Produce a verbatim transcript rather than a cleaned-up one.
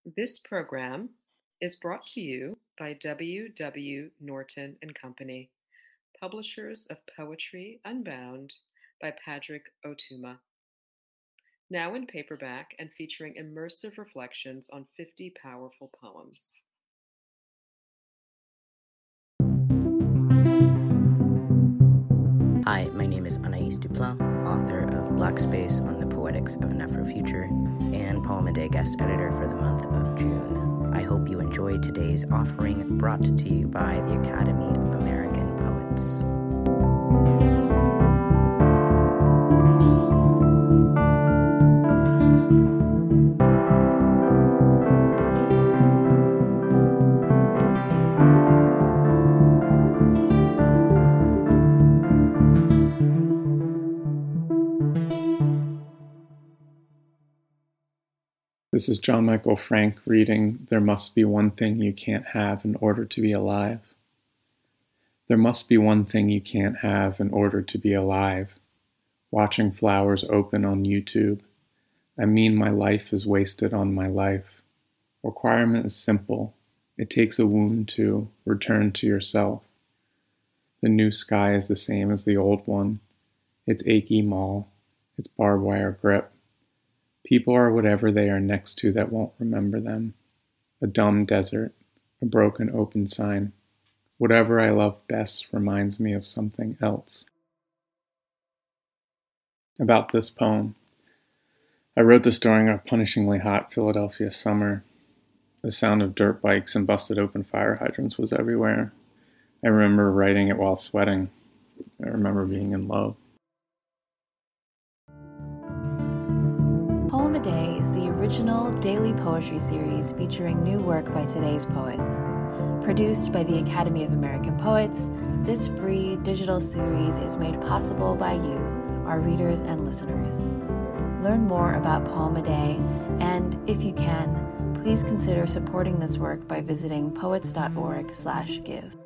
This program is brought to you by W. W. Norton and Company, publishers of Poetry Unbound by Padraig Ó Tuama. Now in paperback and featuring immersive reflections on fifty powerful poems. Hi, my name is Anaïs Duplan, author of Black Space on the Poetics of an Afrofuture and Poem a Day guest editor for the month of June. I hope you enjoyed today's offering brought to you by the Academy of American Poets. This is John Michael Frank reading There Must Be One Thing You Can't Have in Order to Be Alive. There must be one thing you can't have in order to be alive. Watching flowers open on YouTube. I mean my life is wasted on my life. Requirement is simple. It takes a wound to return to yourself. The new sky is the same as the old one. Its achy maul, its barbed wire grip. People are whatever they are next to that won't remember them. A dumb desert, a broken open sign. Whatever I love best reminds me of something else. About this poem. I wrote this during a punishingly hot Philadelphia summer. The sound of dirt bikes and busted open fire hydrants was everywhere. I remember writing it while sweating. I remember being in love. Poem a Day is the original daily poetry series featuring new work by today's poets. Produced by the Academy of American Poets, this free digital series is made possible by you, our readers and listeners. Learn more about Poem a Day, and if you can, please consider supporting this work by visiting poets dot org slash give.